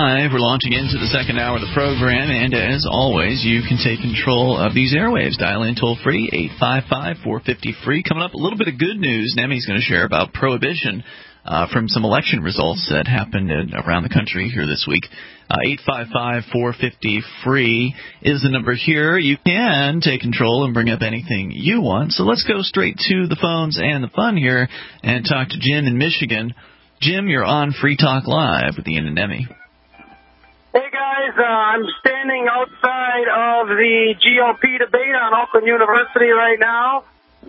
Live. We're launching into the second hour of the program, and as always, you can take control of these airwaves. Dial in toll-free, 855-450-FREE. Coming up, a little bit of good news. Nemi's going to share about prohibition from some election results that happened around the country here this week. 855-450-FREE is the number here. You can take control and bring up anything you want. So let's go straight to the phones and the fun here and talk to Jim in Michigan. Jim, you're on Free Talk Live with Ian and Nemi. Hey, guys. I'm standing outside of the GOP debate on Oakland University right now.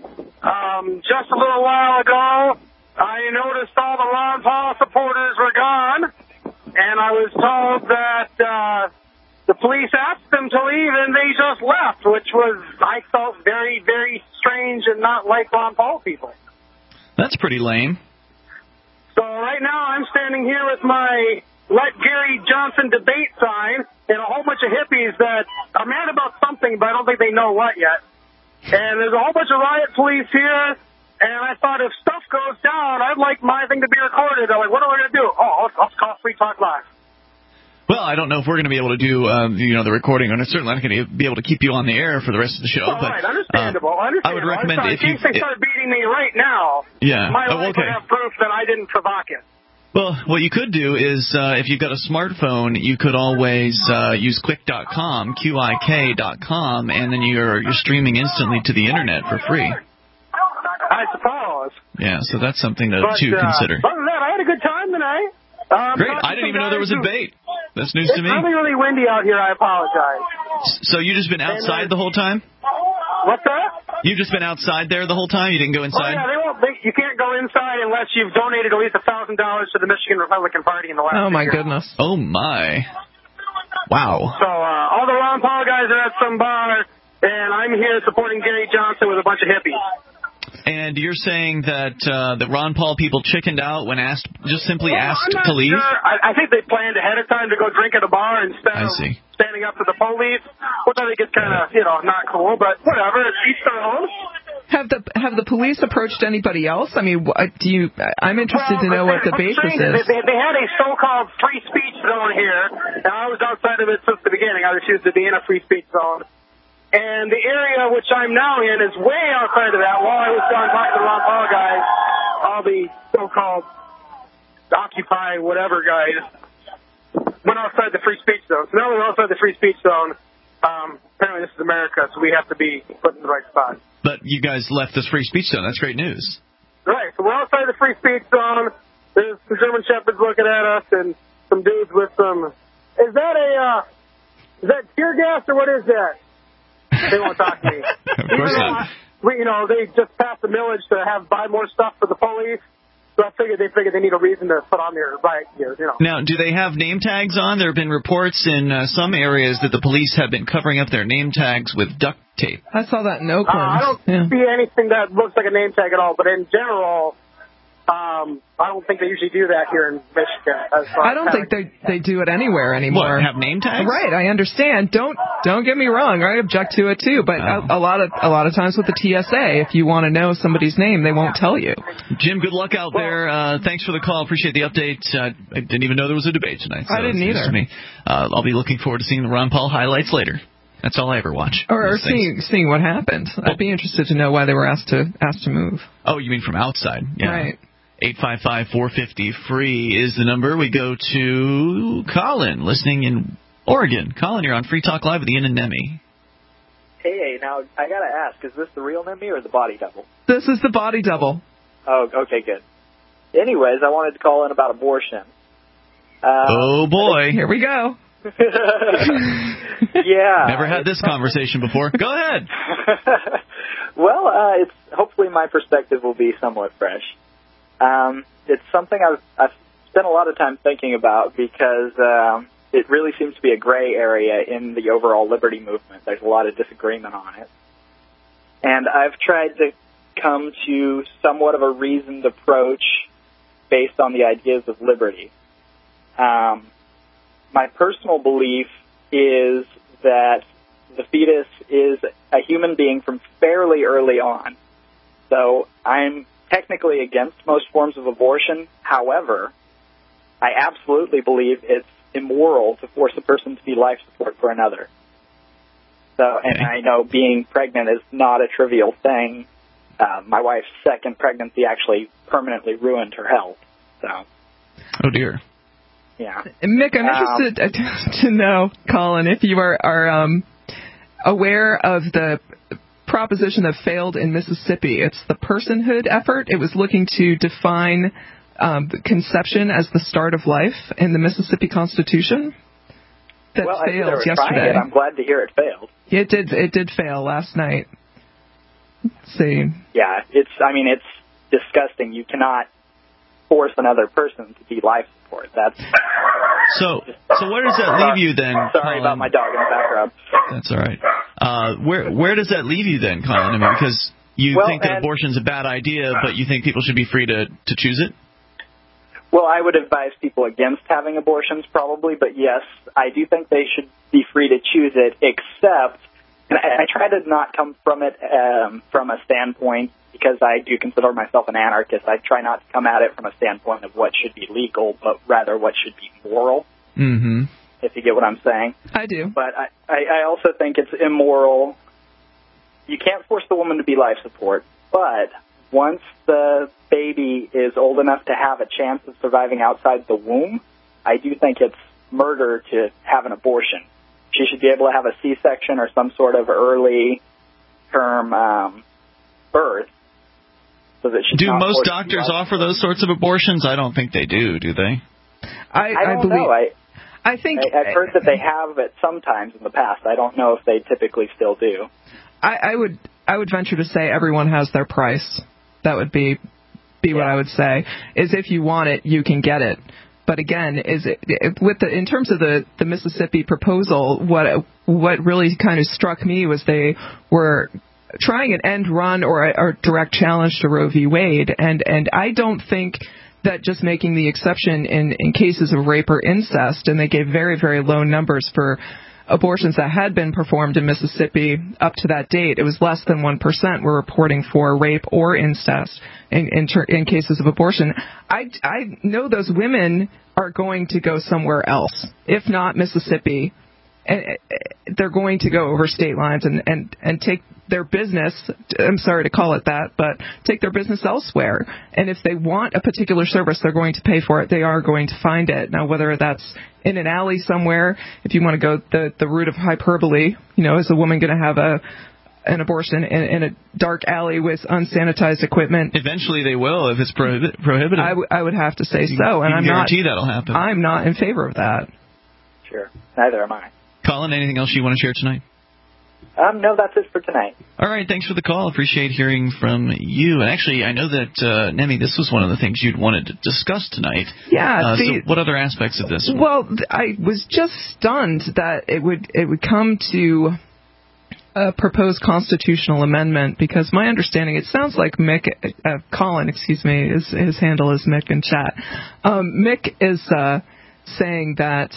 Just a little while ago, I noticed all the Ron Paul supporters were gone, and I was told that the police asked them to leave, and they just left, which was, I felt, very, very strange and not like Ron Paul people. That's pretty lame. So right now I'm standing here with my Let Gary Johnson debate sign and a whole bunch of hippies that are mad about something, but I don't think they know what yet. And there's a whole bunch of riot police here, and I thought if stuff goes down, I'd like my thing to be recorded. They're like, what are we going to do? Oh, I'll call Free Talk Live. Well, I don't know if we're going to be able to do, the recording, and I'm certainly not going to be able to keep you on the air for the rest of the show. All right, understandable. I would recommend in case they start beating me right now, my life would have proof that I didn't provoke it. Well, what you could do is, if you've got a smartphone, you could always use Qik.com, QIK.com, and then you're streaming instantly to the internet for free. I suppose. Yeah, so that's something to consider. Other than that, I had a good time tonight. Great. I didn't even know there was a debate. That's news to me. It's really, really windy out here. I apologize. So you just been outside the whole time? What's that? You've just been outside there the whole time? You didn't go inside? Oh, yeah, you can't go inside unless you've donated at least $1,000 to the Michigan Republican Party in the last year. Oh, my goodness. Oh, my. Wow. So all the Ron Paul guys are at some bar, and I'm here supporting Gary Johnson with a bunch of hippies. And you're saying that the Ron Paul people chickened out when simply asked to leave? Sure. I think they planned ahead of time to go drink at a bar instead of standing up to the police, which I think is kind of, not cool, but whatever. It's each their own. Have the police approached anybody else? I mean, I'm interested to know what the basis is. They had a so-called free speech zone here, and I was outside of it since the beginning. I refused to be in a free speech zone. And the area which I'm now in is way outside of that. While I was down talking to the Ron Paul guys, all the so-called Occupy whatever guys went outside the free speech zone. So now we're outside the free speech zone. Apparently this is America, so we have to be put in the right spot. But you guys left this free speech zone. That's great news. Right. So we're outside the free speech zone. There's some German shepherds looking at us and some dudes with some... Is that tear gas or what is that? They won't talk to me. Of course not. They just passed a millage to buy more stuff for the police. So I figured they need a reason to put on their riot gear, Now, do they have name tags on? There have been reports in some areas that the police have been covering up their name tags with duct tape. I saw that in Oakland. I don't see anything that looks like a name tag at all, but in general... I don't think they usually do that here in Michigan. I don't think they do it anywhere anymore. What, have name tags? Right, I understand. Don't get me wrong. I object to it too. But a lot of times with the TSA, if you want to know somebody's name, they won't tell you. Jim, good luck out there. Thanks for the call. Appreciate the update. I didn't even know there was a debate tonight. So I didn't either. I'll be looking forward to seeing the Ron Paul highlights later. That's all I ever watch. Or seeing what happened. I'd be interested to know why they were asked to move. Oh, you mean from outside? Yeah. Right. 855-450-FREE is the number. We go to Colin, listening in Oregon. Colin, you're on Free Talk Live with Ian and Nemi. Hey, now, I got to ask, is this the real Nemi or the body double? This is the body double. Oh, okay, good. Anyways, I wanted to call in about abortion. Oh, boy. Here we go. Yeah. Never had this conversation before. Go ahead. Well, hopefully my perspective will be somewhat fresh. It's something I've spent a lot of time thinking about because it really seems to be a gray area in the overall liberty movement. There's a lot of disagreement on it. And I've tried to come to somewhat of a reasoned approach based on the ideas of liberty. My personal belief is that the fetus is a human being from fairly early on. So I'm technically against most forms of abortion. However, I absolutely believe it's immoral to force a person to be life support for another. So, and I know being pregnant is not a trivial thing. My wife's second pregnancy actually permanently ruined her health. So. Oh dear. Yeah. Mick, I'm interested to know, Colin, if you are aware of the proposition that failed in Mississippi. It's the personhood effort. It was looking to define conception as the start of life in the Mississippi Constitution. That failed yesterday. I'm glad to hear it failed. It did fail last night. Let's see. Yeah, it's disgusting. You cannot force another person to be life support. That's so where does that leave you then? Sorry Colin? about my dog in the background. That's all right. Where does that leave you then, Colin? I mean, because you think that abortion's a bad idea, but you think people should be free to choose it? Well, I would advise people against having abortions probably, but yes, I do think they should be free to choose it, except, and I try to not come from it from a standpoint, because I do consider myself an anarchist, I try not to come at it from a standpoint of what should be legal, but rather what should be moral, if you get what I'm saying. I do. But I also think it's immoral. You can't force the woman to be life support, but once the baby is old enough to have a chance of surviving outside the womb, I do think it's murder to have an abortion. She should be able to have a C-section or some sort of early-term birth. So that she's do most doctors offer those sorts of abortions? I don't think they do they? I don't know. I think I've heard that they have at some times in the past. I don't know if they typically still do. I would venture to say everyone has their price. That would be what I would say. Is if you want it, you can get it. But again, in terms of the Mississippi proposal, what really kind of struck me was they were trying an end run or a direct challenge to Roe v. Wade, and I don't think that just making the exception in cases of rape or incest, and they gave very, very low numbers for abortions that had been performed in Mississippi up to that date. It was less than 1% were reporting for rape or incest in cases of abortion. I know those women are going to go somewhere else, if not Mississippi. And they're going to go over state lines and take their business, I'm sorry to call it that, but take their business elsewhere. And if they want a particular service, they're going to pay for it. They are going to find it. Now, whether that's in an alley somewhere, if you want to go the route of hyperbole, is a woman going to have an abortion in a dark alley with unsanitized equipment? Eventually they will, if it's prohibited. I would have to say so. And I guarantee that'll happen. I'm not in favor of that. Sure. Neither am I. Colin, anything else you want to share tonight? No, that's it for tonight. All right, thanks for the call. Appreciate hearing from you. And actually, I know that, Nemi, this was one of the things you'd wanted to discuss tonight. Yeah. So what other aspects of this? Well, I was just stunned that it would come to a proposed constitutional amendment, because my understanding, it sounds like Colin, his handle is Mick in chat. Mick is saying that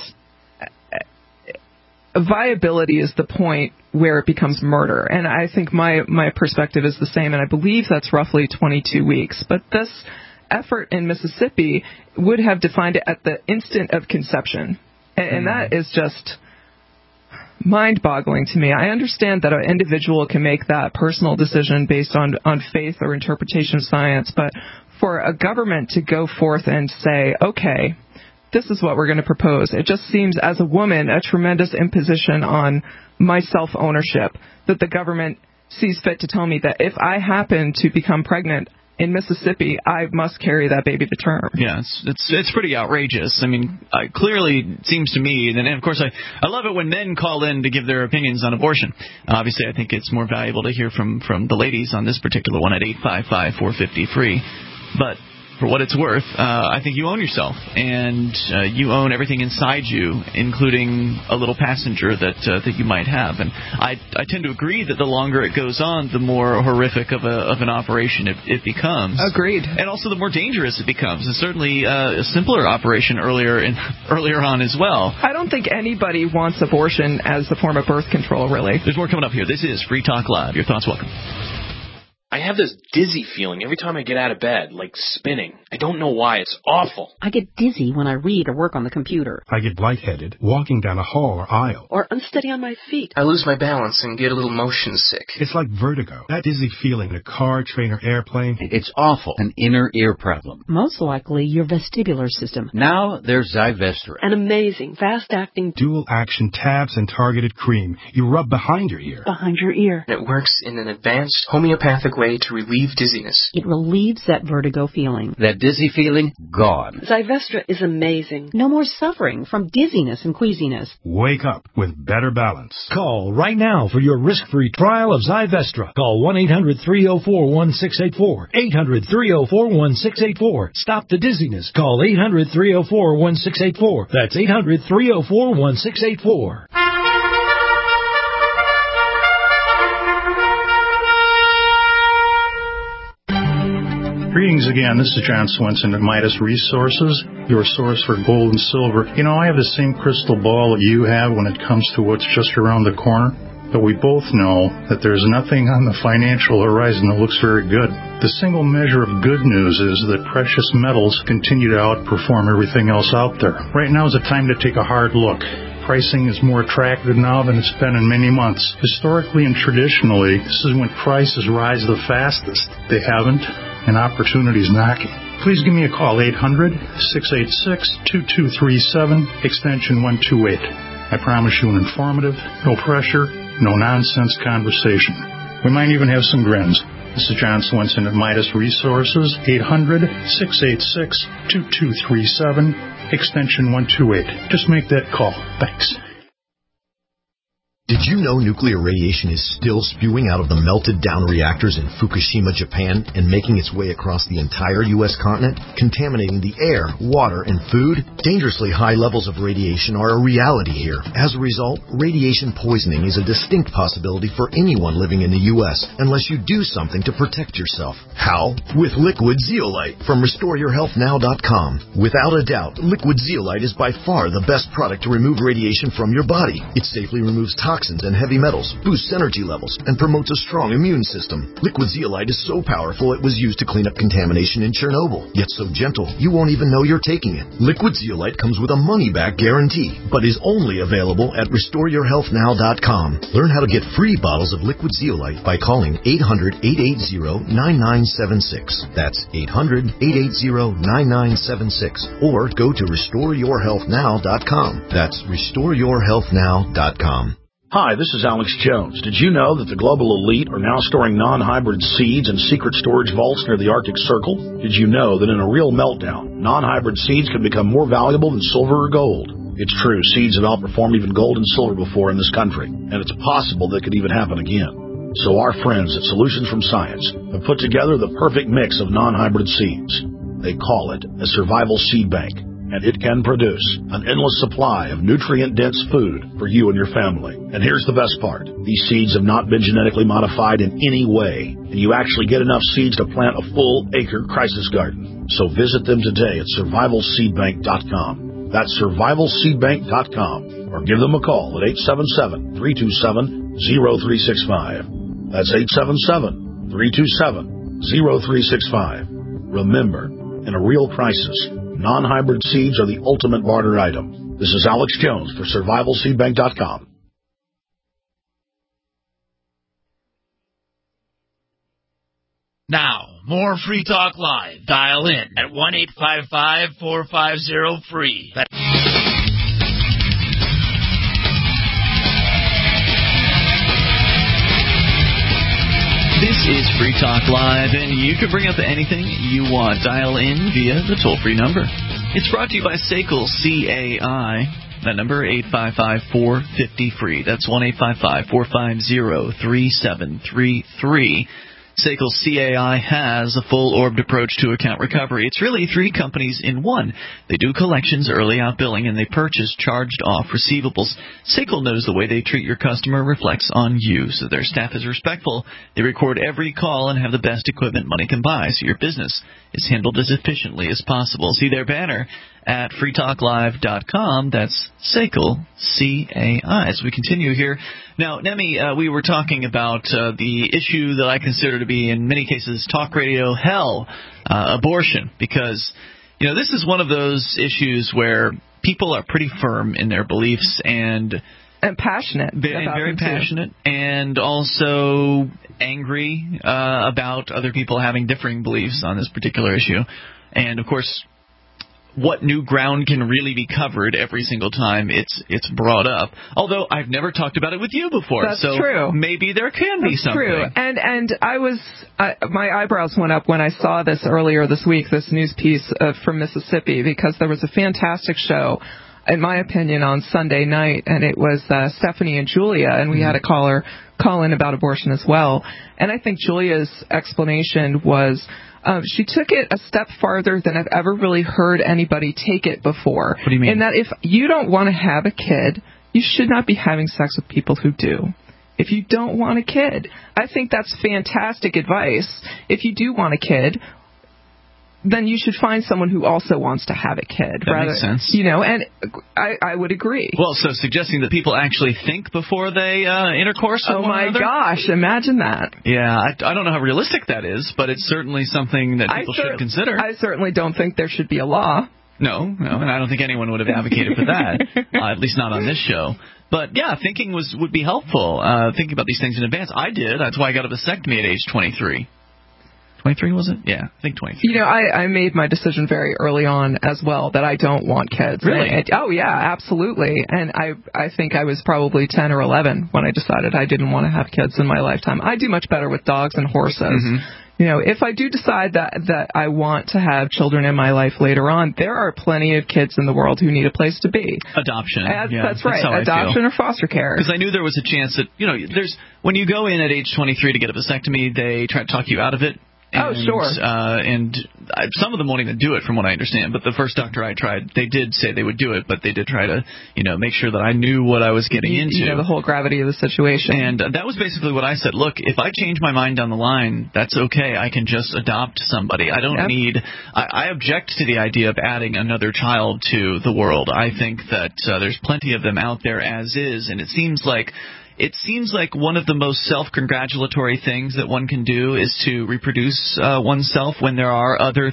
viability is the point where it becomes murder. And I think my perspective is the same, and I believe that's roughly 22 weeks. But this effort in Mississippi would have defined it at the instant of conception. And that is just mind-boggling to me. I understand that an individual can make that personal decision based on faith or interpretation of science, but for a government to go forth and say, okay, this is what we're going to propose, it just seems, as a woman, a tremendous imposition on my self-ownership, that the government sees fit to tell me that if I happen to become pregnant in Mississippi, I must carry that baby to term. Yeah, it's pretty outrageous. I mean, clearly it seems to me, and of course I love it when men call in to give their opinions on abortion. Obviously, I think it's more valuable to hear from the ladies on this particular one at 855-450-FREE. But for what it's worth, I think you own yourself, and you own everything inside you, including a little passenger that you might have. And I tend to agree that the longer it goes on, the more horrific of an operation it becomes. Agreed. And also the more dangerous it becomes. It's certainly a simpler operation earlier on as well. I don't think anybody wants abortion as a form of birth control, really. There's more coming up here. This is Free Talk Live. Your thoughts welcome. I have this dizzy feeling every time I get out of bed, like spinning. I don't know why. It's awful. I get dizzy when I read or work on the computer. I get lightheaded walking down a hall or aisle. Or unsteady on my feet. I lose my balance and get a little motion sick. It's like vertigo. That dizzy feeling in a car, train, or airplane. It's awful. An inner ear problem. Most likely your vestibular system. Now there's Zyvestra. An amazing, fast-acting, dual-action tabs and targeted cream. You rub behind your ear. Behind your ear. It works in an advanced homeopathic way to relieve dizziness. It relieves that vertigo feeling. That dizzy feeling, gone. Zyvestra is amazing. No more suffering from dizziness and queasiness. Wake up with better balance. Call right now for your risk-free trial of Zyvestra. Call 1-800-304-1684. 800-304-1684. Stop the dizziness. Call 800-304-1684. That's 800-304-1684. Greetings again. This is John Swenson at Midas Resources, your source for gold and silver. You know, I have the same crystal ball that you have when it comes to what's just around the corner, but we both know that there's nothing on the financial horizon that looks very good. The single measure of good news is that precious metals continue to outperform everything else out there. Right now is a time to take a hard look. Pricing is more attractive now than it's been in many months. Historically and traditionally, this is when prices rise the fastest. They haven't, and opportunity's knocking. Please give me a call, 800-686-2237, extension 128. I promise you an informative, no pressure, no nonsense conversation. We might even have some grins. This is John Swenson at Midas Resources, 800-686-2237, extension 128. Just make that call. Thanks. Did you know nuclear radiation is still spewing out of the melted-down reactors in Fukushima, Japan, and making its way across the entire U.S. continent, contaminating the air, water, and food? Dangerously high levels of radiation are a reality here. As a result, radiation poisoning is a distinct possibility for anyone living in the U.S. unless you do something to protect yourself. How? With Liquid Zeolite from RestoreYourHealthNow.com. Without a doubt, Liquid Zeolite is by far the best product to remove radiation from your body. It safely removes toxins and heavy metals, boosts energy levels, and promotes a strong immune system. Liquid Zeolite is so powerful it was used to clean up contamination in Chernobyl, yet so gentle you won't even know you're taking it. Liquid Zeolite comes with a money-back guarantee, but is only available at RestoreYourHealthNow.com. Learn how to get free bottles of Liquid Zeolite by calling 800-880-9976. That's 800-880-9976. Or go to RestoreYourHealthNow.com. That's RestoreYourHealthNow.com. Hi, this is Alex Jones. Did you know that the global elite are now storing non-hybrid seeds in secret storage vaults near the Arctic Circle? Did you know that in a real meltdown, non-hybrid seeds can become more valuable than silver or gold? It's true, seeds have outperformed even gold and silver before in this country, and it's possible that could even happen again. So our friends at Solutions from Science have put together the perfect mix of non-hybrid seeds. They call it a survival seed bank, and it can produce an endless supply of nutrient-dense food for you and your family. And here's the best part. These seeds have not been genetically modified in any way, and you actually get enough seeds to plant a full-acre crisis garden. So visit them today at survivalseedbank.com. That's survivalseedbank.com. Or give them a call at 877-327-0365. That's 877-327-0365. Remember, in a real crisis, non-hybrid seeds are the ultimate barter item. This is Alex Jones for survivalseedbank.com. Now, more Free Talk Live. Dial in at 1-855-450-FREE. This is Free Talk Live, and you can bring up anything you want. Dial in via the toll-free number. It's brought to you by SACL CAI. That number, 855-450-FREE. That's 1-855-450-3733. SACL CAI has a full-orbed approach to account recovery. It's really three companies in one. They do collections, early out billing, and they purchase charged-off receivables. SACL knows the way they treat your customer reflects on you, so their staff is respectful. They record every call and have the best equipment money can buy, so your business is handled as efficiently as possible. See their banner at freetalklive.com. That's SACL, C-A-I. As we continue here. Now, Nemi, we were talking about the issue that I consider to be, in many cases, talk radio hell, abortion, because, this is one of those issues where people are pretty firm in their beliefs and passionate. Very passionate, and also angry about other people having differing beliefs on this particular issue. And, of course, what new ground can really be covered every single time it's brought up. Although I've never talked about it with you before. That's so true. Maybe there can be something. True. And my eyebrows went up when I saw this earlier this week, this news piece from Mississippi, because there was a fantastic show, in my opinion, on Sunday night, and it was Stephanie and Julia, and we had a caller call in about abortion as well. And I think Julia's explanation was she took it a step farther than I've ever really heard anybody take it before. What do you mean? In that if you don't want to have a kid, you should not be having sex with people who do. If you don't want a kid, I think that's fantastic advice. If you do want a kid, then you should find someone who also wants to have a kid. That makes sense. And I would agree. Well, so suggesting that people actually think before they intercourse with one another? Oh, my gosh, imagine that. Yeah, I don't know how realistic that is, but it's certainly something that people should consider. I certainly don't think there should be a law. No, and I don't think anyone would have advocated for that, at least not on this show. But, yeah, thinking would be helpful, thinking about these things in advance. I did. That's why I got a vasectomy at age 23. 23, was it? Yeah, I think 23. I made my decision very early on as well that I don't want kids. Really? Oh, yeah, absolutely. And I think I was probably 10 or 11 when I decided I didn't want to have kids in my lifetime. I do much better with dogs and horses. Mm-hmm. If I do decide that I want to have children in my life later on, there are plenty of kids in the world who need a place to be. Adoption. That's right. Adoption or foster care. Because I knew there was a chance that, when you go in at age 23 to get a vasectomy, they try to talk you out of it. And, sure. And some of them won't even do it, from what I understand. But the first doctor I tried, they did say they would do it, but they did try to, make sure that I knew what I was getting into. The whole gravity of the situation. And that was basically what I said. Look, if I change my mind down the line, that's okay. I can just adopt somebody. I don't need. I object to the idea of adding another child to the world. I think that there's plenty of them out there as is, and it seems like one of the most self-congratulatory things that one can do is to reproduce oneself when there are other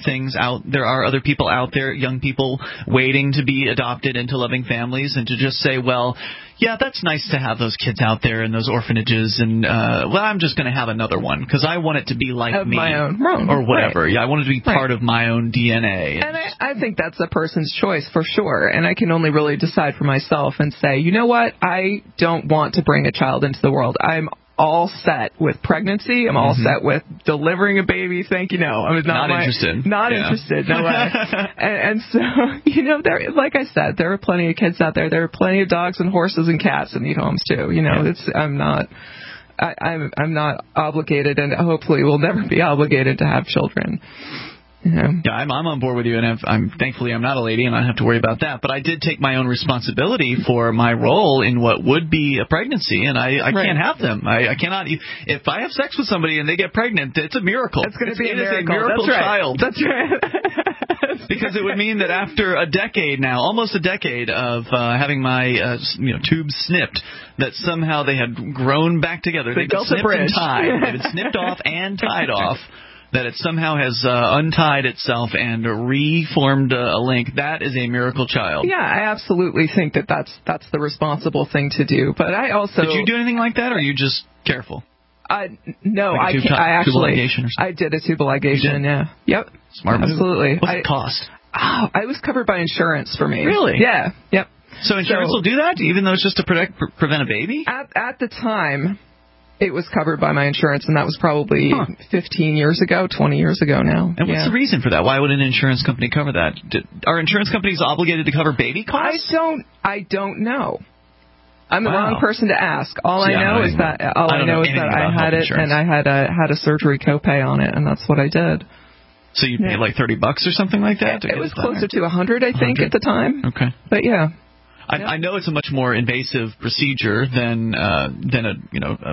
people out there, young people waiting to be adopted into loving families, and to just say, well, yeah, that's nice to have those kids out there in those orphanages, and I'm just going to have another one because I want it to be like me, my own, or whatever. Right. Yeah, I want it to be part of my own DNA. And I think that's a person's choice for sure, and I can only really decide for myself and say, you know what, I don't want to bring a child into the world. I'm all set with pregnancy. I'm all set with delivering a baby. Thank you. No, I was not interested. Not interested. No way. and so, there, like I said, there are plenty of kids out there. There are plenty of dogs and horses and cats in these homes too. I'm not obligated, and hopefully will never be obligated to have children. Yeah, I'm on board with you, and thankfully I'm not a lady, and I don't have to worry about that. But I did take my own responsibility for my role in what would be a pregnancy, and I can't have them. I cannot. If I have sex with somebody and they get pregnant, it's a miracle. It's going to be a miracle That's child. That's right. Because it would mean that after a decade now, almost a decade of having my tubes snipped, that somehow they had grown back together. They've been snipped and tied. They've been snipped off and tied off. That it somehow has untied itself and reformed a link. That is a miracle child. Yeah, I absolutely think that's the responsible thing to do. But I also... Did you do anything like that, or are you just careful? No, like tubal ligation or something? I did a tubal ligation, yeah. Yep. Smart move. Absolutely. What's it cost? I was covered by insurance for me. Really? Yeah, yep. So insurance will do that, even though it's just to prevent a baby? At the time... It was covered by my insurance, and that was probably 15 years ago, 20 years ago now. And what's the reason for that? Why would an insurance company cover that? Are insurance companies obligated to cover baby costs? I don't know. I'm the wrong person to ask. All I know is that I had it, and I had a surgery copay on it, and that's what I did. So you paid like $30 or something like that? It was closer to $100, I think, at the time. Okay. But yeah. I know it's a much more invasive procedure than a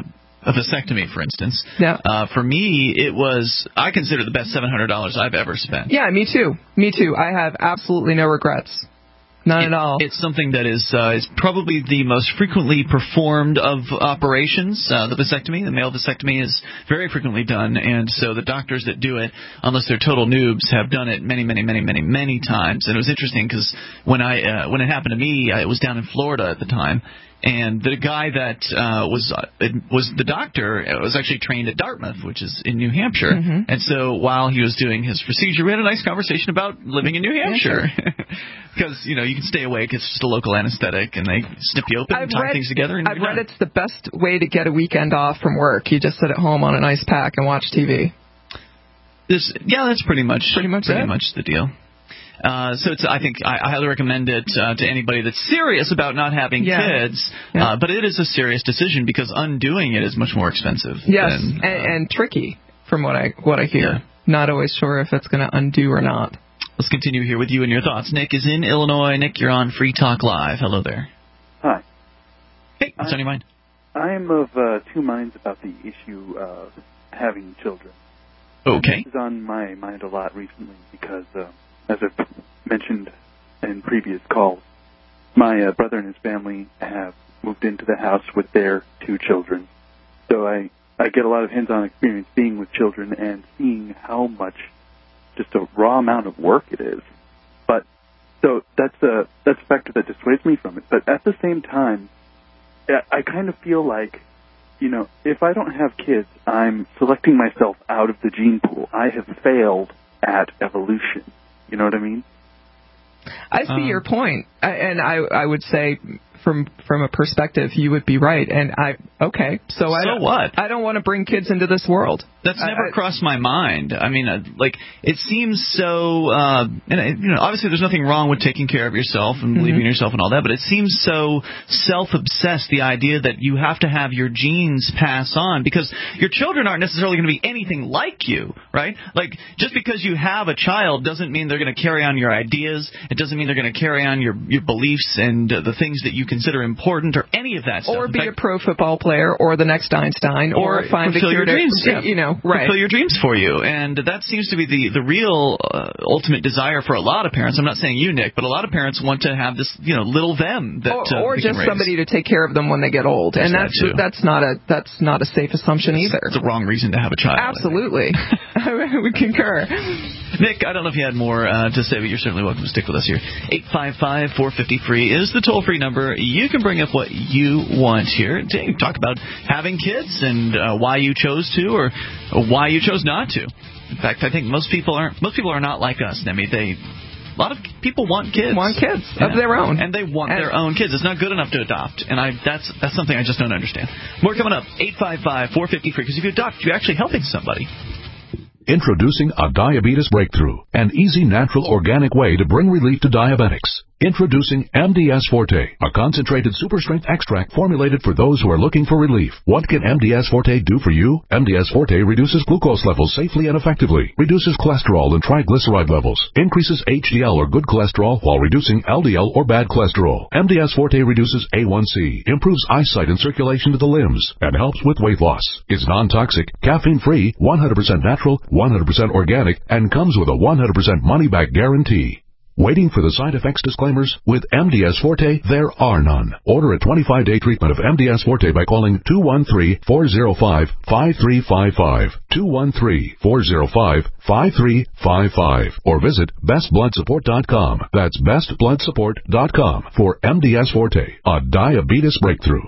a vasectomy, for instance. Yeah. For me, I consider the best $700 I've ever spent. Yeah, me too. I have absolutely no regrets. None at all. It's something that is probably the most frequently performed of operations. The vasectomy, the male vasectomy, is very frequently done, and so the doctors that do it, unless they're total noobs, have done it many times. And it was interesting because when it happened to me, I was down in Florida at the time. And the guy that was the doctor was actually trained at Dartmouth, which is in New Hampshire. Mm-hmm. And so while he was doing his procedure, we had a nice conversation about living in New Hampshire. Because, you can stay awake. It's just a local anesthetic, and they snip you open and tie things together. And I've read it's the best way to get a weekend off from work. You just sit at home on an ice pack and watch TV. That's pretty much the deal. So I think I highly recommend it to anybody that's serious about not having kids. Yeah. But it is a serious decision because undoing it is much more expensive. Yes, and tricky from what I hear. Yeah. Not always sure if it's going to undo or not. Let's continue here with you and your thoughts. Nick is in Illinois. Nick, you're on Free Talk Live. Hello there. Hi. Hey, what's on your mind? I'm of two minds about the issue of having children. Okay. This is on my mind a lot recently because, as I've mentioned in previous calls, my brother and his family have moved into the house with their two children. So I get a lot of hands-on experience being with children and seeing how much just a raw amount of work it is. But so that's a factor that dissuades me from it. But at the same time, I kind of feel like, if I don't have kids, I'm selecting myself out of the gene pool. I have failed at evolution. You know what I mean? I see your point, and I would say from a perspective you would be right. And so what? I don't want to bring kids into this world. That's never crossed my mind. I mean, it seems so. Obviously, there's nothing wrong with taking care of yourself and believing in yourself and all that, but it seems so self-obsessed. The idea that you have to have your genes pass on because your children aren't necessarily going to be anything like you, right? Like just because you have a child doesn't mean they're going to carry on your ideas. It doesn't mean they're going to carry on your beliefs and the things that you consider important or any of that stuff. Or be a pro football player or the next Einstein or find a cure to, fulfill your dreams for you. And that seems to be the real ultimate desire for a lot of parents. I'm not saying you, Nick, but a lot of parents want to have this, little them that or just somebody to take care of them when they get old. And that's not a safe assumption either. It's the wrong reason to have a child. Absolutely. We concur. Nick, I don't know if you had more to say, but you're certainly welcome to stick with us here. 855-450-FREE is the toll-free number. You can bring up what you want here. Talk about having kids and why you chose to or why you chose not to. In fact, I think most people are not like us, Nemi. A lot of people want kids. Of their own. And they want their own kids. It's not good enough to adopt. And that's something I just don't understand. More coming up. 855-450-FREE. Because if you adopt, you're actually helping somebody. Introducing a diabetes breakthrough, an easy, natural, organic way to bring relief to diabetics. Introducing MDS Forte, a concentrated super-strength extract formulated for those who are looking for relief. What can MDS Forte do for you? MDS Forte reduces glucose levels safely and effectively, reduces cholesterol and triglyceride levels, increases HDL or good cholesterol while reducing LDL or bad cholesterol. MDS Forte reduces A1C, improves eyesight and circulation to the limbs, and helps with weight loss. It's non-toxic, caffeine-free, 100% natural, 100% organic, and comes with a 100% money-back guarantee. Waiting for the side effects disclaimers? With MDS Forte, there are none. Order a 25-day treatment of MDS Forte by calling 213-405-5355, 213-405-5355, or visit bestbloodsupport.com. That's bestbloodsupport.com for MDS Forte, a diabetes breakthrough.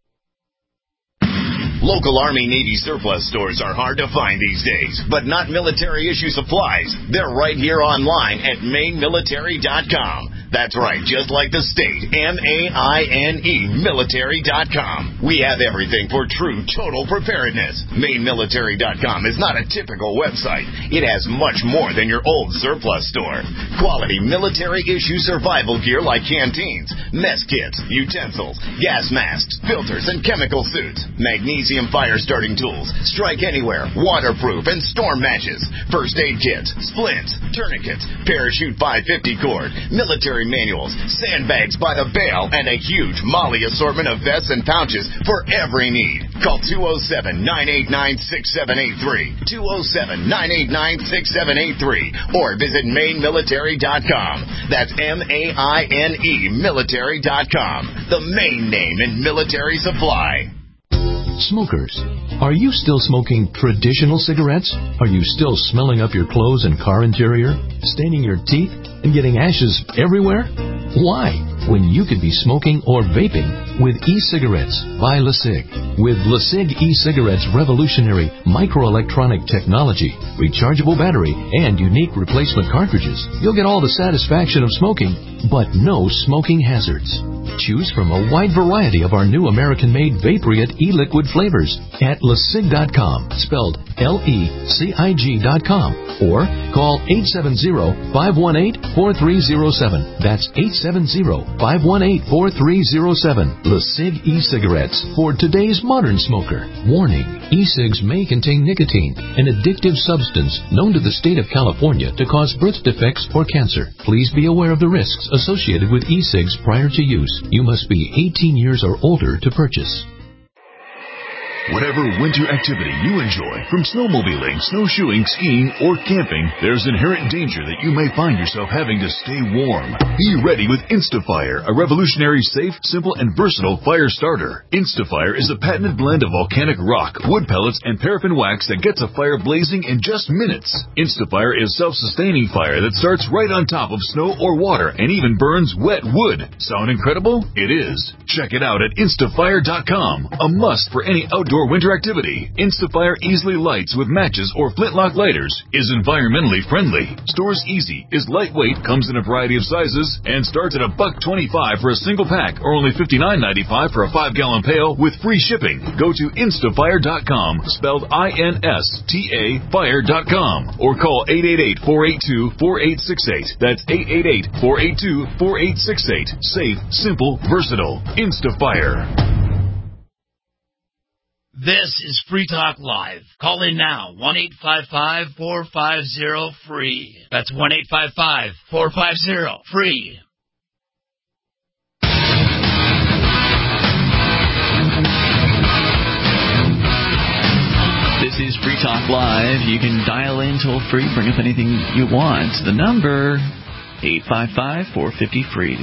Local Army Navy surplus stores are hard to find these days, but not military-issue supplies. They're right here online at mainemilitary.com. That's right, just like the state, MAINE, military.com. We have everything for true total preparedness. Mainemilitary.com is not a typical website. It has much more than your old surplus store. Quality military-issue survival gear like canteens, mess kits, utensils, gas masks, filters, and chemical suits, magnesium fire starting tools, strike anywhere, waterproof, and storm matches, first aid kits, splints, tourniquets, parachute 550 cord, military military manuals, sandbags by the bale, and a huge Molly assortment of vests and pouches for every need. Call 207-989-6783, 207-989-6783, or visit mainemilitary.com. That's MAINE military.com, the main name in military supply. Smokers, are you still smoking traditional cigarettes? Are you still smelling up your clothes and car interior, staining your teeth, and getting ashes everywhere? Why, when you could be smoking or vaping with e-cigarettes by LeSig? With LeSig e-cigarettes' revolutionary microelectronic technology, rechargeable battery, and unique replacement cartridges, you'll get all the satisfaction of smoking, but no smoking hazards. Choose from a wide variety of our new American-made Vaporite e-liquid flavors at LeSig.com, spelled LECIG.com, or call 870-518-4307. That's 870-518-4307. LeSig e-cigarettes for today's modern smoker. Warning, e-cigs may contain nicotine, an addictive substance known to the state of California to cause birth defects or cancer. Please be aware of the risks associated with e-cigs prior to use. You must be 18 years or older to purchase. Whatever winter activity you enjoy, from snowmobiling, snowshoeing, skiing, or camping, there's inherent danger that you may find yourself having to stay warm. Be ready with Instafire, a revolutionary, safe, simple, and versatile fire starter. Instafire is a patented blend of volcanic rock, wood pellets, and paraffin wax that gets a fire blazing in just minutes. Instafire is self-sustaining fire that starts right on top of snow or water and even burns wet wood. Sound incredible? It is. Check it out at Instafire.com. A must for any outdoor winter activity. Instafire easily lights with matches or flintlock lighters, is environmentally friendly, stores easy, is lightweight, comes in a variety of sizes, and starts at $1.25 for a single pack or only $59.95 for a 5-gallon pail with free shipping. Go to Instafire.com, spelled INSTA fire.com, or call 888-482-4868. That's 888-482-4868. Safe, simple, versatile. Instafire. This is Free Talk Live. Call in now, 1-855-450-FREE. That's 1-855-450-FREE. This is Free Talk Live. You can dial in toll-free, bring up anything you want. The number, 855-450-FREE.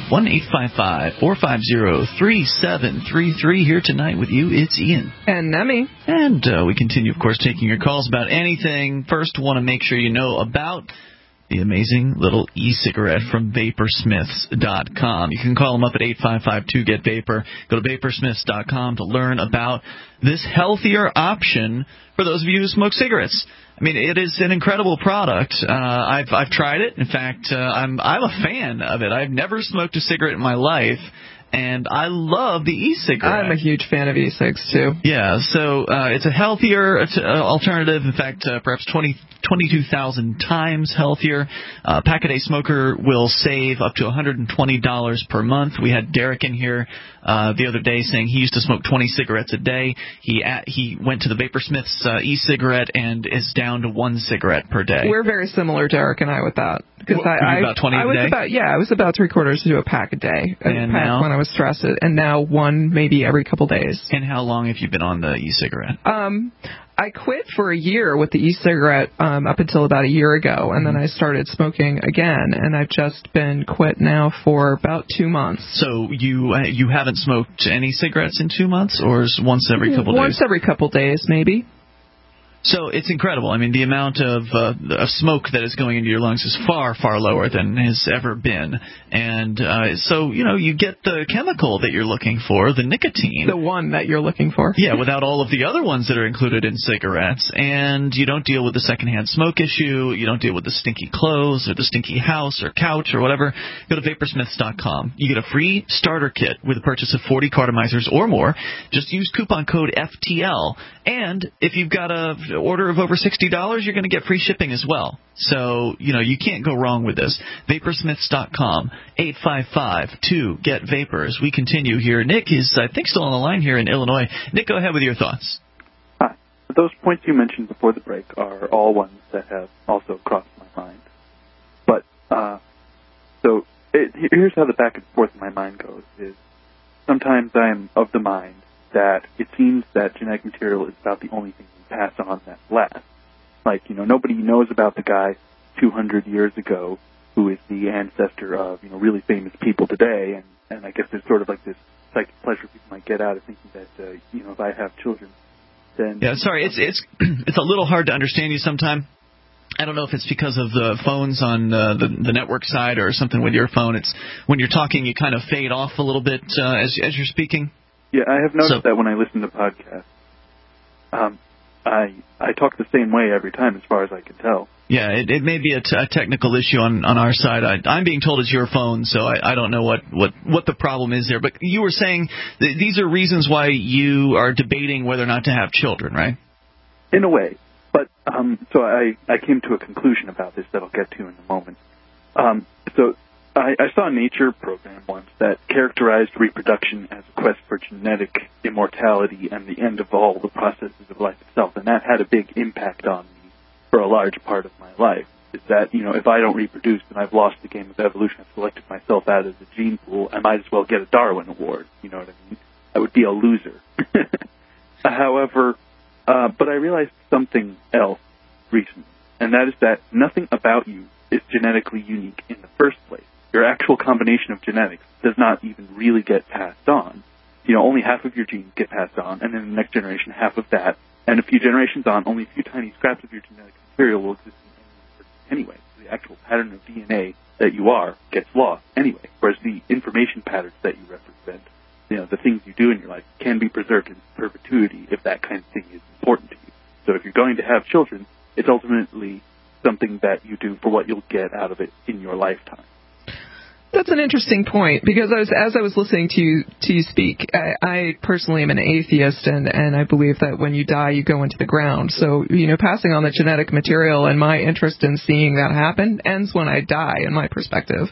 1-855-450-3733. Here tonight with you, it's Ian. And Nemi. And we continue, of course, taking your calls about anything. First, want to make sure you know about the amazing little e-cigarette from Vaporsmiths.com. You can call them up at 855-2-GET-VAPOR. Go to Vaporsmiths.com to learn about this healthier option for those of you who smoke cigarettes. I mean, it is an incredible product. I've tried it. In fact, I'm a fan of it. I've never smoked a cigarette in my life, and I love the e-cigarette. I'm a huge fan of e-cigs, too. Yeah, so it's a healthier alternative. In fact, perhaps 22,000 times healthier. Pack-a-day smoker will save up to $120 per month. We had Derek in here the other day saying he used to smoke 20 cigarettes a day. He went to the Vaporsmiths e-cigarette and is down to 1 cigarette per day. We're very similar, Derek and I, with that. Because about 20 a day? I was about 3/4 to do a pack a day. And now? When I was stressed, and now 1 maybe every couple days. And how long have you been on the e-cigarette? I quit for a year with the e-cigarette up until about a year ago, and then I started smoking again, and I've just been quit now for about 2 months. So you haven't smoked any cigarettes in 2 months, or once every couple days? Once every couple days, maybe. So it's incredible. I mean, the amount of smoke that is going into your lungs is far, far lower than has ever been. And so, you get the chemical that you're looking for, the nicotine. The one that you're looking for. Yeah, without all of the other ones that are included in cigarettes. And you don't deal with the secondhand smoke issue. You don't deal with the stinky clothes or the stinky house or couch or whatever. Go to Vaporsmiths.com. You get a free starter kit with a purchase of 40 cartomizers or more. Just use coupon code FTL. And if you've got a order of over $60, you're going to get free shipping as well. So, you can't go wrong with this. Vaporsmiths.com, 855-2-GET-VAPOR. We continue here. Nick is, I think, still on the line here in Illinois. Nick, go ahead with your thoughts. Hi. Those points you mentioned before the break are all ones that have also crossed my mind. But, so here's how the back and forth in my mind goes, is sometimes I'm of the mind that it seems that genetic material is about the only thing we pass on that lasts. Like, nobody knows about the guy 200 years ago who is the ancestor of, really famous people today, and I guess there's sort of like this psychic pleasure people might get out of thinking that, if I have children, then... Yeah, sorry, it's a little hard to understand you sometimes. I don't know if it's because of the phones on the network side or something with your phone. It's when you're talking, you kind of fade off a little bit as you're speaking. Yeah, I have noticed that when I listen to podcasts. I talk the same way every time, as far as I can tell. Yeah, it may be a technical issue on our side. I'm being told it's your phone, so I don't know what the problem is there. But you were saying these are reasons why you are debating whether or not to have children, right? In a way. But so I came to a conclusion about this that I'll get to in a moment. So I saw a Nature program once that characterized reproduction as a quest for genetic immortality and the end of all the processes of life itself, and that had a big impact on me for a large part of my life. Is that, if I don't reproduce, then I've lost the game of evolution. I've selected myself out of the gene pool. I might as well get a Darwin Award. You know what I mean? I would be a loser. However, but I realized something else recently, and that is that nothing about you is genetically unique in the first place. Your actual combination of genetics does not even really get passed on. Only half of your genes get passed on, and then in the next generation, half of that. And a few generations on, only a few tiny scraps of your genetic material will exist in any anyway. The actual pattern of DNA that you are gets lost anyway, whereas the information patterns that you represent, the things you do in your life, can be preserved in perpetuity if that kind of thing is important to you. So if you're going to have children, it's ultimately something that you do for what you'll get out of it in your lifetime. That's an interesting point, because as I was listening to you speak, I personally am an atheist, and I believe that when you die, you go into the ground. So, passing on the genetic material and my interest in seeing that happen ends when I die, in my perspective.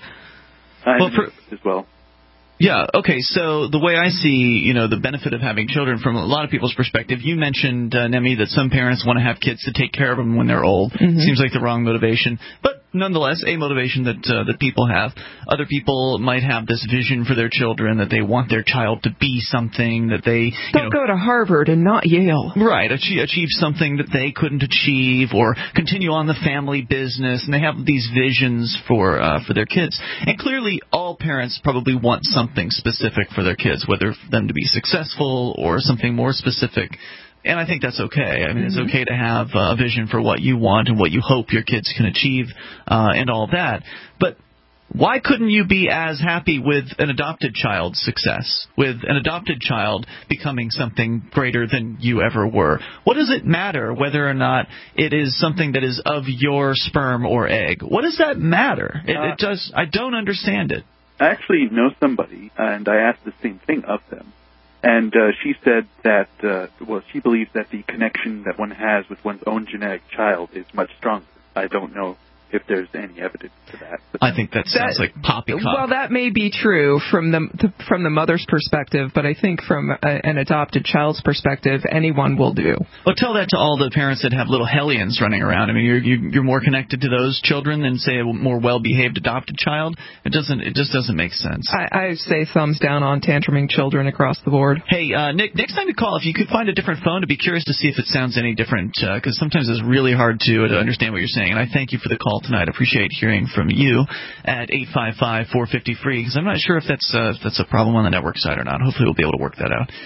As well. Yeah, okay, so the way I see, the benefit of having children from a lot of people's perspective, you mentioned, Nemi, that some parents want to have kids to take care of them when they're old. Mm-hmm. Seems like the wrong motivation. But nonetheless, a motivation that people have. Other people might have this vision for their children, that they want their child to be something, that they... Don't go to Harvard and not Yale. Right, achieve something that they couldn't achieve, or continue on the family business, and they have these visions for their kids. And clearly, all parents probably want something specific for their kids, whether for them to be successful or something more specific. And I think that's okay. I mean, It's okay to have a vision for what you want and what you hope your kids can achieve and all that. But why couldn't you be as happy with an adopted child's success, with an adopted child becoming something greater than you ever were? What does it matter whether or not it is something that is of your sperm or egg? What does that matter? It does. I don't understand it. I actually know somebody, and I asked the same thing of them. And she said that, she believes that the connection that one has with one's own genetic child is much stronger. I don't know if there's any evidence to that. I think that sounds like poppycock. Well, that may be true from the mother's perspective, but I think from an adopted child's perspective, anyone will do. Well, tell that to all the parents that have little hellions running around. I mean, you're more connected to those children than, say, a more well-behaved adopted child. It just doesn't make sense. I say thumbs down on tantruming children across the board. Hey, Nick, next time you call, if you could find a different phone, to be curious to see if it sounds any different, because sometimes it's really hard to understand what you're saying. And I thank you for the call tonight. I appreciate hearing from you at 855-450-FREE, because I'm not sure if that's a problem on the network side or not. Hopefully we'll be able to work that out.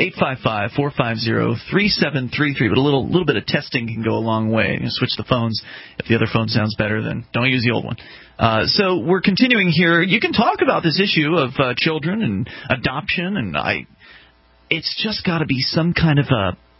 855-450-3733, but a little bit of testing can go a long way. You switch the phones. If the other phone sounds better, then don't use the old one. So we're continuing here. You can talk about this issue of children and adoption, and it's just got to be some kind of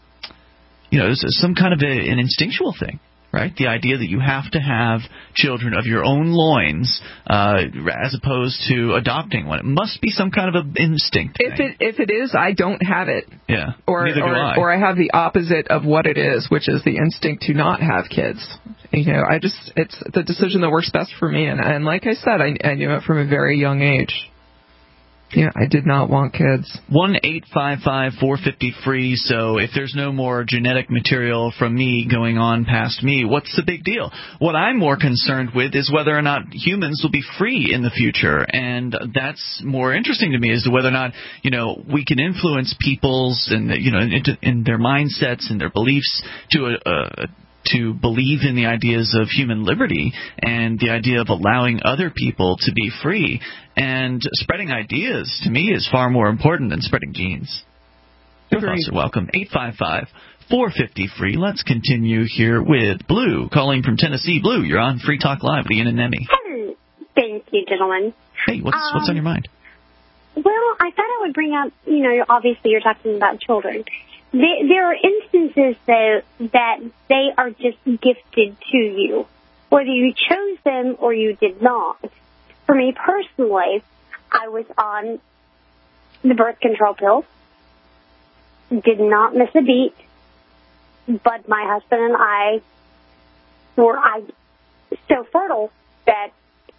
an instinctual thing. Right? The idea that you have to have children of your own loins as opposed to adopting one. It must be some kind of an instinct thing. If it is, I don't have it. Yeah. Or I have the opposite of what it is, which is the instinct to not have kids. It's the decision that works best for me. And like I said, I knew it from a very young age. Yeah, I did not want kids. 1-855-450-FREE. So if there's no more genetic material from me going on past me, what's the big deal? What I'm more concerned with is whether or not humans will be free in the future, and that's more interesting to me as to whether or not we can influence people's and in their mindsets and their beliefs to believe in the ideas of human liberty and the idea of allowing other people to be free. And spreading ideas, to me, is far more important than spreading genes. Your thoughts are welcome. 855-450-FREE. Let's continue here with Blue, calling from Tennessee. Blue, you're on Free Talk Live with Ian and Nemi. Thank you, gentlemen. Hey, what's on your mind? Well, I thought I would bring up, obviously you're talking about children. There are instances, though, that they are just gifted to you, whether you chose them or you did not. For me personally, I was on the birth control pills, did not miss a beat, but my husband and I were so fertile that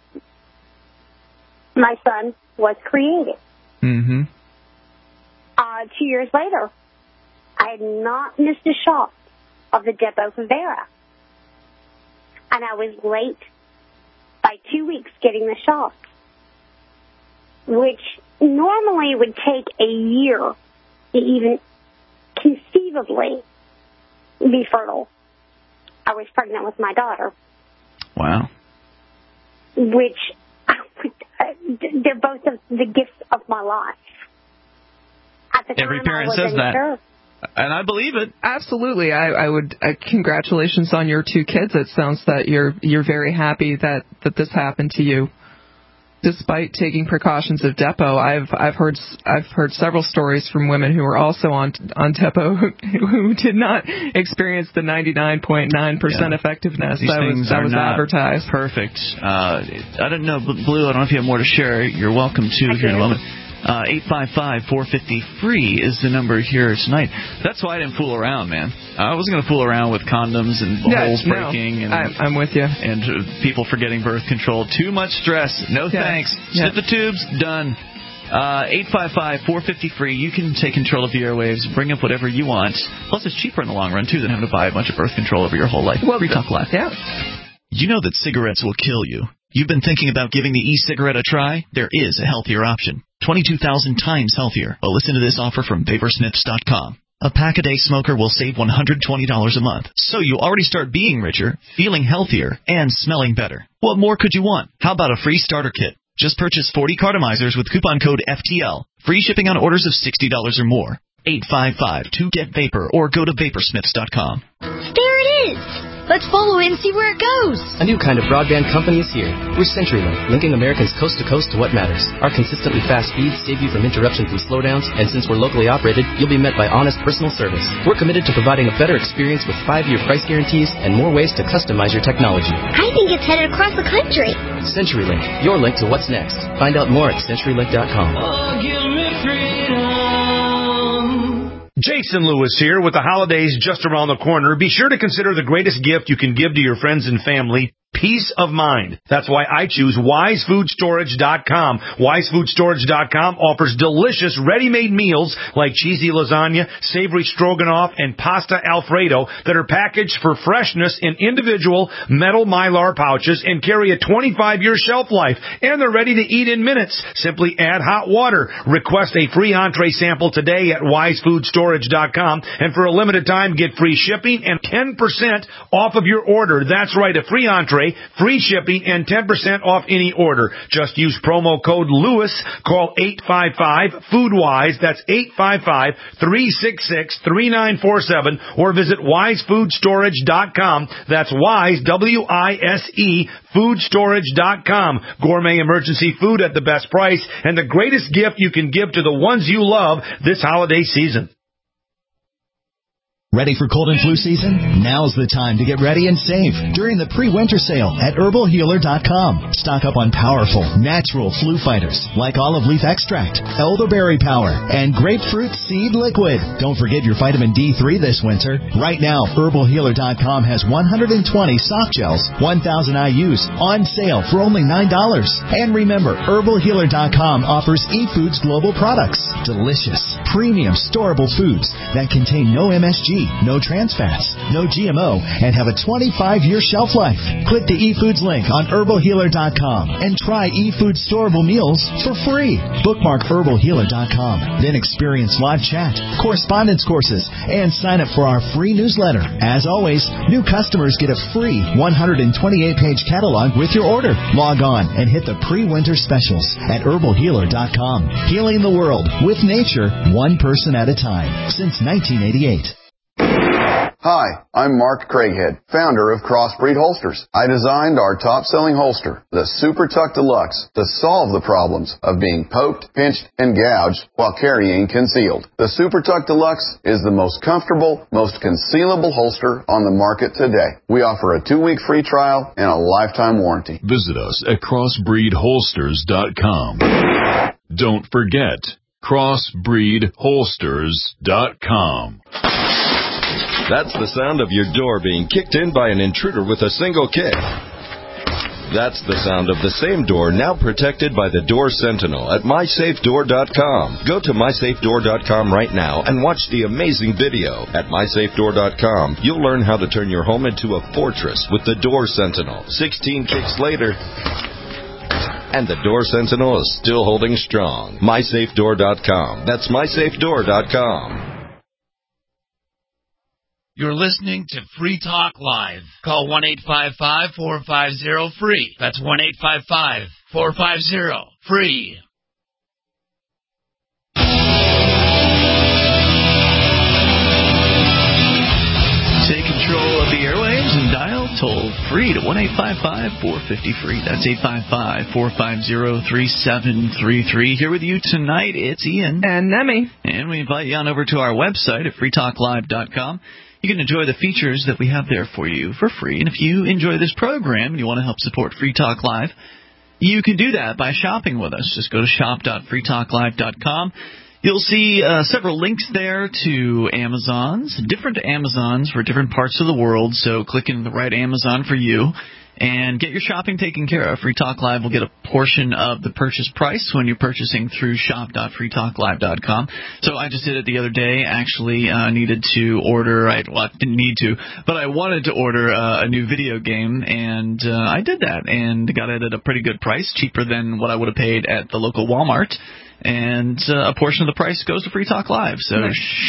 my son was created. Mm-hmm. 2 years later, I had not missed a shot of the Depo-Provera. And I was late by 2 weeks getting the shot, which normally would take a year to even conceivably be fertile. I was pregnant with my daughter. Wow. Which, they're both the gifts of my life. At the time, every parent says that. Sure. And I believe it. Absolutely. I would congratulations on your 2 kids. It sounds that you're very happy that this happened to you. Despite taking precautions of Depo, I've heard several stories from women who were also on Depo who did not experience the 99.9% effectiveness that was advertised. Perfect. I don't know, Blue. I don't know if you have more to share. You're welcome to here in a moment. 855-450-FREE is the number here tonight. That's why I didn't fool around, man. I wasn't going to fool around with condoms and holes breaking. And I'm with you. And people forgetting birth control. Too much stress. No thanks. Snip the tubes. Done. 855-450-FREE. You can take control of the airwaves. Bring up whatever you want. Plus, it's cheaper in the long run, too, than having to buy a bunch of birth control over your whole life. Well, Free Talk Live. Yeah. You know that cigarettes will kill you. You've been thinking about giving the e-cigarette a try? There is a healthier option. 22,000 times healthier. But listen to this offer from Vaporsnips.com. A pack-a-day smoker will save $120 a month. So you already start being richer, feeling healthier, and smelling better. What more could you want? How about a free starter kit? Just purchase 40 cartomizers with coupon code FTL. Free shipping on orders of $60 or more. 855-2-GET-VAPOR or go to Vaporsnips.com. There it is! Let's follow it and see where it goes. A new kind of broadband company is here. We're CenturyLink, linking Americans coast to coast to what matters. Our consistently fast speeds save you from interruption through slowdowns, and since we're locally operated, you'll be met by honest personal service. We're committed to providing a better experience with 5-year price guarantees and more ways to customize your technology. I think it's headed across the country. CenturyLink, your link to what's next. Find out more at CenturyLink.com. Oh, give me freedom. Jason Lewis here with the holidays just around the corner. Be sure to consider the greatest gift you can give to your friends and family. Peace of mind. That's why I choose WiseFoodStorage.com. WiseFoodStorage.com offers delicious ready-made meals like cheesy lasagna, savory stroganoff, and pasta Alfredo that are packaged for freshness in individual metal Mylar pouches and carry a 25-year shelf life. And they're ready to eat in minutes. Simply add hot water. Request a free entree sample today at WiseFoodStorage.com. And for a limited time, get free shipping and 10% off of your order. That's right, a free entree, free shipping, and 10% off any order. Just use promo code LEWIS. Call 855-FOODWISE. That's 855-366-3947. Or visit WiseFoodStorage.com. That's Wise, W-I-S-E, FoodStorage.com. Gourmet emergency food at the best price and the greatest gift you can give to the ones you love this holiday season. Ready for cold and flu season? Now's the time to get ready and save during the pre-winter sale at herbalhealer.com. Stock up on powerful, natural flu fighters like olive leaf extract, elderberry power, and grapefruit seed liquid. Don't forget your vitamin D3 this winter. Right now, herbalhealer.com has 120 soft gels, 1,000 IUs on sale for only $9. And remember, herbalhealer.com offers eFoods Global products. Delicious, premium, storable foods that contain no MSG, no trans fats, no GMO, and have a 25-year shelf life. Click the eFoods link on herbalhealer.com and try eFoods storable meals for free. Bookmark herbalhealer.com. Then experience live chat, correspondence courses, and sign up for our free newsletter. As always, new customers get a free 128-page catalog with your order. Log on and hit the pre-winter specials at herbalhealer.com. Healing the world with nature, one person at a time, since 1988. Hi, I'm Mark Craighead, founder of Crossbreed Holsters. I designed our top-selling holster, the Super Tuck Deluxe, to solve the problems of being poked, pinched, and gouged while carrying concealed. The Super Tuck Deluxe is the most comfortable, most concealable holster on the market today. We offer a 2-week free trial and a lifetime warranty. Visit us at crossbreedholsters.com. Don't forget, crossbreedholsters.com. That's the sound of your door being kicked in by an intruder with a single kick. That's the sound of the same door now protected by the Door Sentinel at mysafedoor.com. Go to mysafedoor.com right now and watch the amazing video. At mysafedoor.com, you'll learn how to turn your home into a fortress with the Door Sentinel. 16 kicks later, and the Door Sentinel is still holding strong. mysafedoor.com. That's mysafedoor.com. You're listening to Free Talk Live. Call 1-855-450-FREE. That's 1-855-450-FREE. Take control of the airwaves and dial toll free to 1-855-450-FREE. That's 855-450-3733. Here with you tonight, it's Ian. And Nemi. And we invite you on over to our website at freetalklive.com. You can enjoy the features that we have there for you for free. And if you enjoy this program and you want to help support Free Talk Live, you can do that by shopping with us. Just go to shop.freetalklive.com. You'll see several links there to Amazons, different Amazons for different parts of the world. So click in the right Amazon for you and get your shopping taken care of. Free Talk Live will get a portion of the purchase price when you're purchasing through shop.freetalklive.com. So I just did it the other day. Actually needed to order, I didn't need to, but I wanted to order a new video game, and I did that and got it at a pretty good price, cheaper than what I would have paid at the local Walmart. And a portion of the price goes to Free Talk Live. So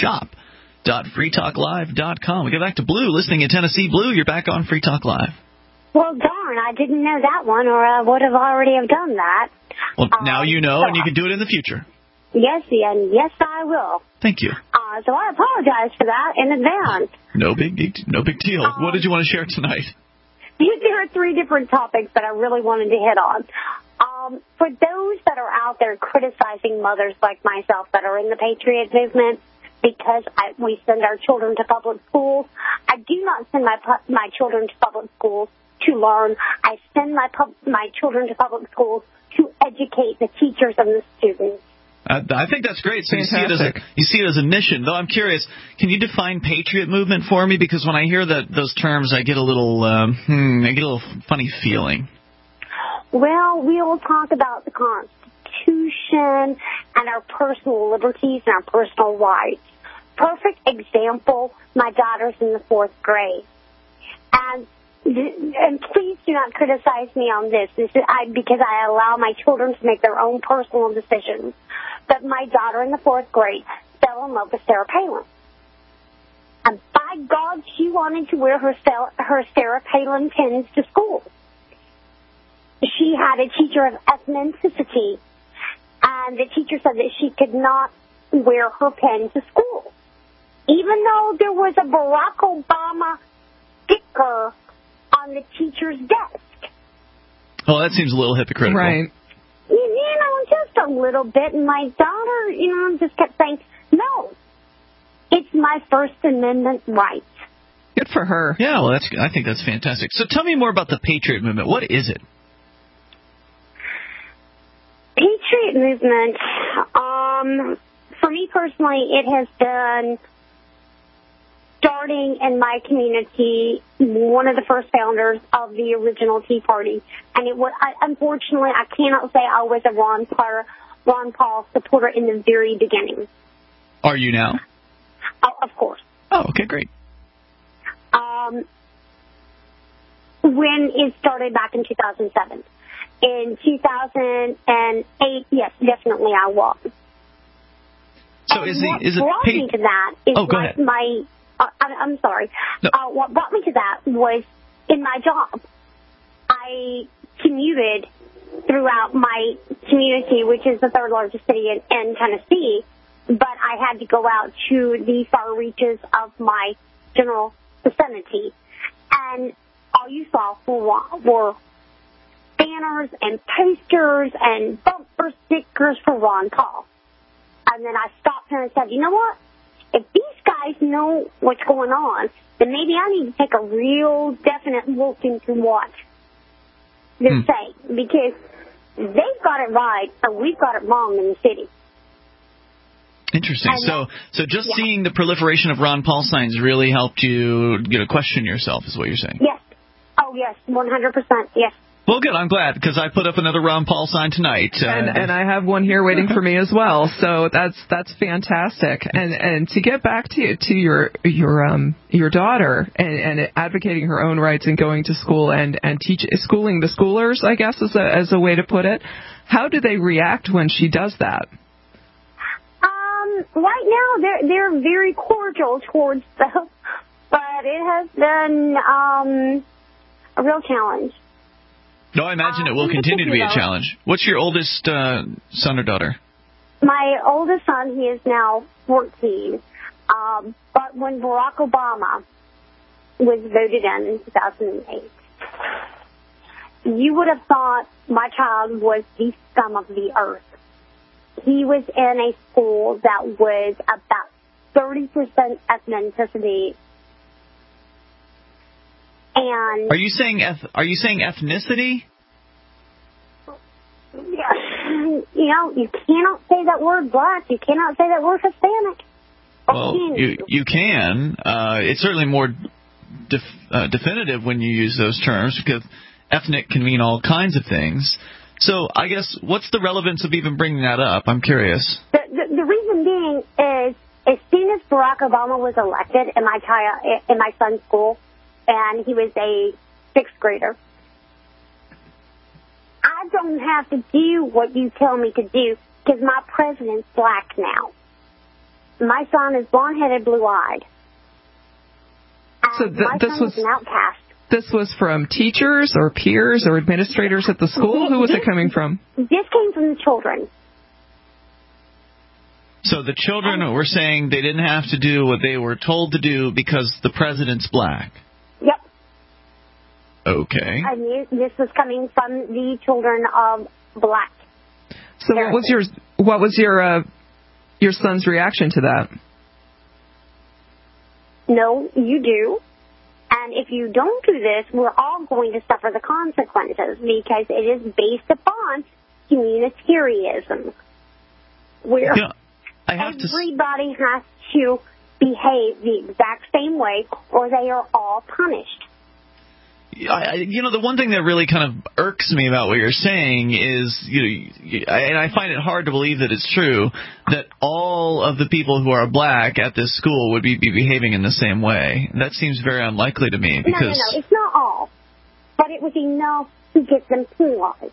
shop.freetalklive.com. We get back to Blue, listening in Tennessee. Blue, you're back on Free Talk Live. Well, darn, I didn't know that one, or I would have already have done that. Well, now you know, and you can do it in the future. Yes, Ian. Yes, I will. Thank you. So I apologize for that in advance. No big deal. What did you want to share tonight? There are 3 different topics that I really wanted to hit on. For those that are out there criticizing mothers like myself that are in the Patriot movement, because we send our children to public schools, I do not send my children to public schools to learn. I send my children to public schools to educate the teachers and the students. I think that's great. So you see it as a mission. Though I'm curious, can you define patriot movement for me? Because when I hear those terms, I get a little funny feeling. Well, we will talk about the Constitution and our personal liberties and our personal rights. Perfect example, my daughter's in the 4th grade. And please do not criticize me on this. Because I allow my children to make their own personal decisions. But my daughter in the 4th grade fell in love with Sarah Palin. And by God, she wanted to wear her Sarah Palin pins to school. She had a teacher of ethnicity, and the teacher said that she could not wear her pin to school, even though there was a Barack Obama sticker on the teacher's desk. Oh, that seems a little hypocritical. Right. Just a little bit. And my daughter, just kept saying, no, It's my First Amendment right. Good for her. Yeah, well, I think that's fantastic. So tell me more about the Patriot Movement. What is it? Patriot Movement, for me personally, it has been starting in my community, one of the first founders of the original Tea Party. And unfortunately, I cannot say I was a Ron Paul supporter in the very beginning. Are you now? Oh, of course. Oh, okay, great. When it started back in 2007. In 2008, yes, definitely I was. So and is what it brought me to that is I'm sorry. No. What brought me to that was in my job. I commuted throughout my community, which is the third largest city in Tennessee, but I had to go out to the far reaches of my general vicinity. And all you saw were banners and posters and bumper stickers for Ron Paul. And then I stopped and I said, you know what? If these guys know what's going on, then maybe I need to take a real definite look into what they're saying. Because they've got it right and we've got it wrong in the city. Interesting. So just seeing the proliferation of Ron Paul signs really helped you question yourself, is what you're saying? Yes. Oh, yes, 100%, yes. Well, good. I'm glad, because I put up another Ron Paul sign tonight. And I have one here waiting for me as well. So that's fantastic. And to get back to your daughter and advocating her own rights and going to school and schooling the schoolers, I guess as a way to put it. How do they react when she does that? Right now they're very cordial towards them, but it has been a real challenge. No, I imagine it will continue to be a challenge. What's your oldest son or daughter? My oldest son, he is now 14. But when Barack Obama was voted in 2008, you would have thought my child was the scum of the earth. He was in a school that was about 30% ethnicity. And are you saying ethnicity? Yeah, you cannot say that word black. You cannot say that word Hispanic. Well, you can. It's certainly more definitive when you use those terms, because ethnic can mean all kinds of things. So I guess what's the relevance of even bringing that up? I'm curious. The reason being is as soon as Barack Obama was elected in my son's school, and he was a 6th grader, I don't have to do what you tell me to do because my president's black now. My son is blonde-headed, blue-eyed. So my son was an outcast. This was from teachers or peers or administrators at the school? Who was it coming from? This came from the children. So the children were saying they didn't have to do what they were told to do because the president's black. Yep. Okay. And this was coming from the children of black. So what was your son's reaction to that? No, you do. And if you don't do this, we're all going to suffer the consequences because it is based upon communitarianism, where everybody has to behave the exact same way or they are all punished. The one thing that really kind of irks me about what you're saying is, and I find it hard to believe that it's true, that all of the people who are black at this school would be behaving in the same way. That seems very unlikely to me. Because No, it's not all. But it was enough to get them penalized.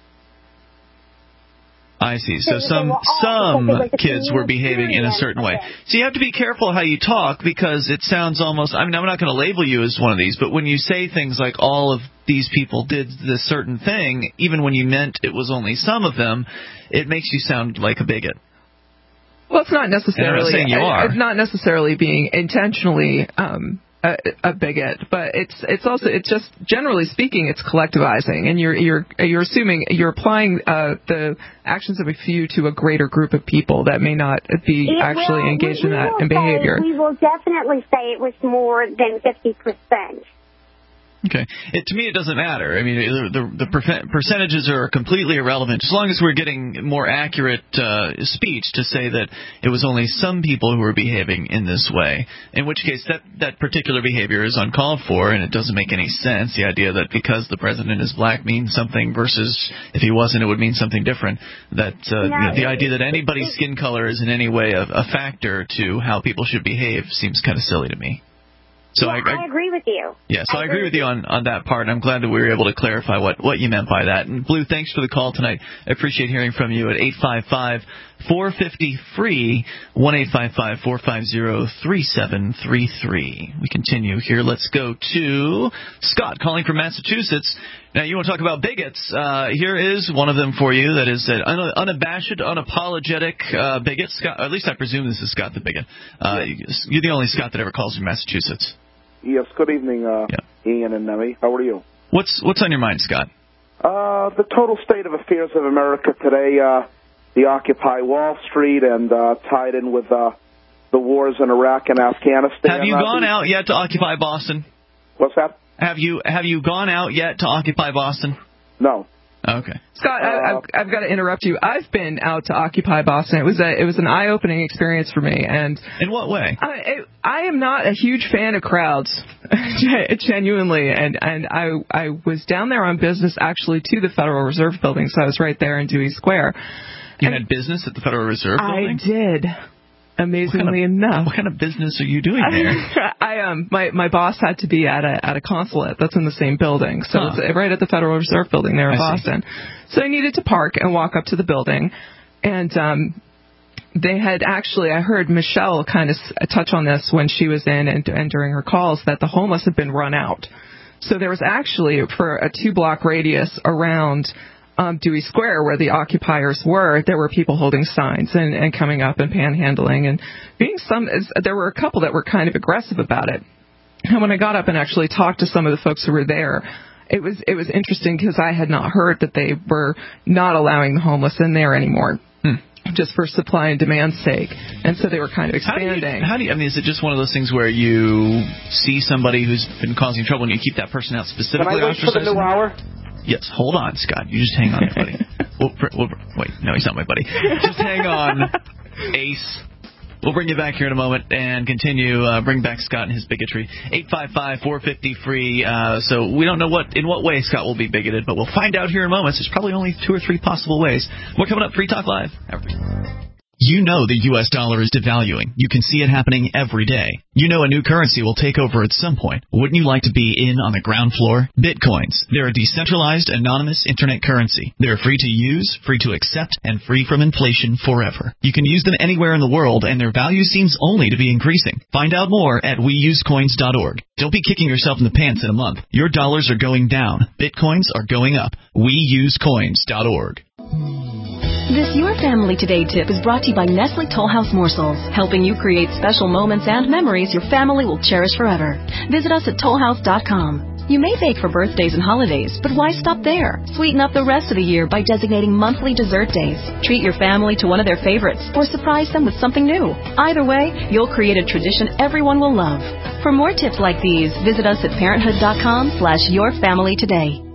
I see. So some kids were behaving in a certain way. So you have to be careful how you talk, because it sounds almost, I'm not going to label you as one of these, but when you say things like all of these people did this certain thing, even when you meant it was only some of them, it makes you sound like a bigot. Well, it's not necessarily. I'm not saying you are. It's not necessarily being intentionally a bigot, but it's also just generally speaking, it's collectivizing, and you're assuming you're applying the actions of a few to a greater group of people that may not be actually engaged in that behavior. We will definitely say it was more than 50%. Okay. To me, it doesn't matter. I mean, the percentages are completely irrelevant, as long as we're getting more accurate speech to say that it was only some people who were behaving in this way, in which case that particular behavior is uncalled for, and it doesn't make any sense, the idea that because the president is black means something versus if he wasn't, it would mean something different. That the idea that anybody's skin color is in any way a factor to how people should behave seems kind of silly to me. So I agree with you. Yeah, so I agree with you on that part. I'm glad that we were able to clarify what you meant by that. And Blue, thanks for the call tonight. I appreciate hearing from you at 855-450-FREE, 1-855-450-3733. We continue here. Let's go to Scott calling from Massachusetts. Now, you want to talk about bigots. Here is one of them for you that is an unabashed, unapologetic bigot. Scott, at least I presume this is Scott the bigot. You're the only Scott that ever calls from Massachusetts. Yes, good evening, Ian and Nemi. How are you? What's on your mind, Scott? The total state of affairs of America today, the Occupy Wall Street, and tied in with the wars in Iraq and Afghanistan. Have you gone out yet to Occupy Boston? What's that? Have you gone out yet to Occupy Boston? No. Okay. Scott, I've got to interrupt you. I've been out to Occupy Boston. It was an eye-opening experience for me. And in what way? I am not a huge fan of crowds, genuinely. And I was down there on business, actually, to the Federal Reserve Building, so I was right there in Dewey Square. You had business at the Federal Reserve Building? I did. Amazingly enough. What kind of business are you doing there? My boss had to be at a consulate that's in the same building, so it's right at the Federal Reserve Building there in Boston. So I needed to park and walk up to the building, and they had actually, I heard Michelle kind of touch on this when she was in and during her calls, that the homeless had been run out. So there was actually, for a 2-block radius around Dewey Square, where the occupiers were, there were people holding signs and coming up and panhandling, and there were a couple that were kind of aggressive about it. And when I got up and actually talked to some of the folks who were there, it was interesting because I had not heard that they were not allowing the homeless in there anymore. Just for supply and demand's sake, and so they were kind of expanding. How do you? I mean, is it just one of those things where you see somebody who's been causing trouble and you keep that person out specifically? Can I wait for the new hour? Yes, hold on, Scott. You just hang on there, buddy. Wait, no, he's not my buddy. Just hang on, Ace. We'll bring you back here in a moment and continue. Bring back Scott and his bigotry. 855-450-FREE. So we don't know in what way Scott will be bigoted, but we'll find out here in moments. There's probably only 2 or 3 possible ways. More coming up. Free Talk Live. You know the U.S. dollar is devaluing. You can see it happening every day. You know a new currency will take over at some point. Wouldn't you like to be in on the ground floor? Bitcoins. They're a decentralized, anonymous internet currency. They're free to use, free to accept, and free from inflation forever. You can use them anywhere in the world, and their value seems only to be increasing. Find out more at weusecoins.org. Don't be kicking yourself in the pants in a month. Your dollars are going down. Bitcoins are going up. weusecoins.org. This Your Family Today tip is brought to you by Nestle Toll House Morsels, helping you create special moments and memories your family will cherish forever. Visit us at tollhouse.com. You may bake for birthdays and holidays, but why stop there? Sweeten up the rest of the year by designating monthly dessert days. Treat your family to one of their favorites or surprise them with something new. Either way, you'll create a tradition everyone will love. For more tips like these, visit us at parenthood.com/yourfamilytoday.